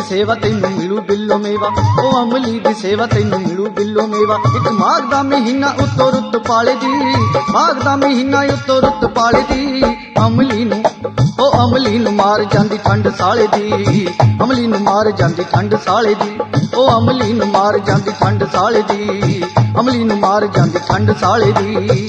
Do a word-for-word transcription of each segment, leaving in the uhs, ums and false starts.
सेवा तैनू मिलू बिल्लो मेवा, ओ अमली दी सेवा तैनू मिलू बिल्लो मेवा। इक माघ दा महीना उत्तो रुत पाले दी, माघ दा महीना उत्तो रुत पाले दी। अमली नू ओ अमली नू मार जांदी ठंड साले दी, अमली नू मार जांदी ठंड साले दी। ओ अमली नू मार जांदी ठंड साले दी, अमली नू मार जांदी ठंड साले दी।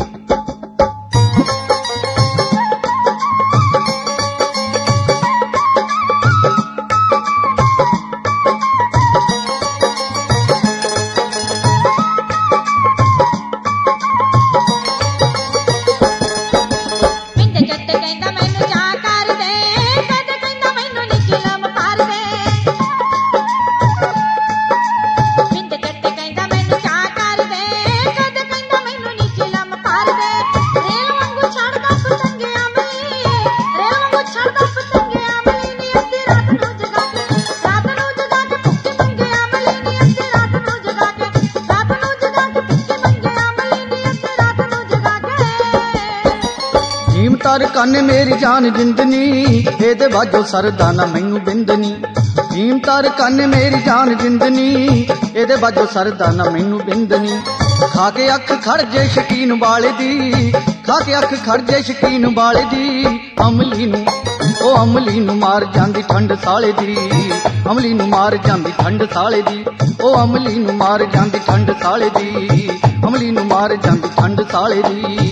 तार काने मेरी जान जिंदनी, एदे बाजो सरदा ना मैनू बिंदनी। भीम तार काने मेरी जान जिंदनी, एदे बाजो सरदा ना मैनू बिंदनी। खा के अख खड़ जे शकीन वाले दी, खा के अख खड़ जे शकीन वाले दी। अमली नू ओ अमली नू मार जांदी ठंड साले दी, अमली नू मार जांदी ठंड साले दी। ओ अमली नू मार जांदी ठंड साले दी, अमली नू मार जांदी ठंड साले दी।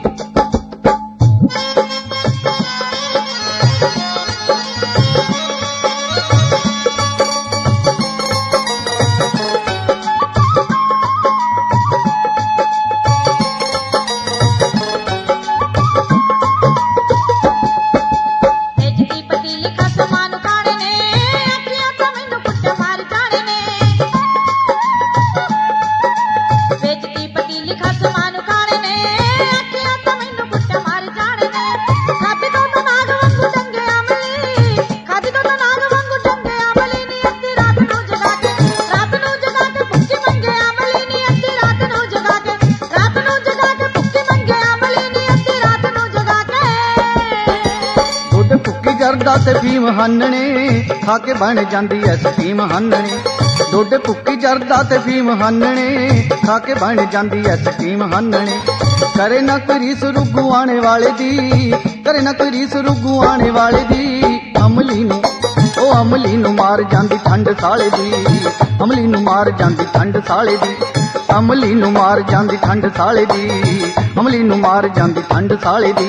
जरदा ते भीम हन्ने, खा के बन जांदी ऐ स्कीम हन्ने। डोडे भुक्की जरदा ते भीम हन्ने, खा के बन जांदी ऐ स्कीम हन्ने। करे ना कोई रीस रुगू आने वाले दी, करे ना कोई रीस रुगू आने वाले दी। अमली नू ओ अमली नू मार जांदी ठंड साले दी, अमली नू मार जांदी ठंड साले दी। अमली नू मार जांदी ठंड साले दी, अमली नू मार जांदी ठंड साले दी।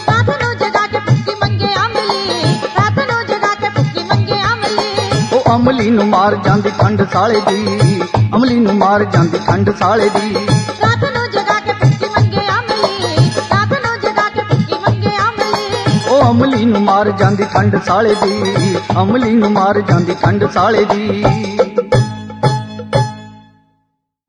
अमली नू मार जांदी ठंड साले दी, अमली नू मार जांदी ठंड साले दी। रात नू जगा के भुक्की मंगे अमली, रात नू जगा के भुक्की मंगे अमली। ओ अमली नू मार जांदी ठंड साले दी, अमली नू मार जांदी ठंड साले दी।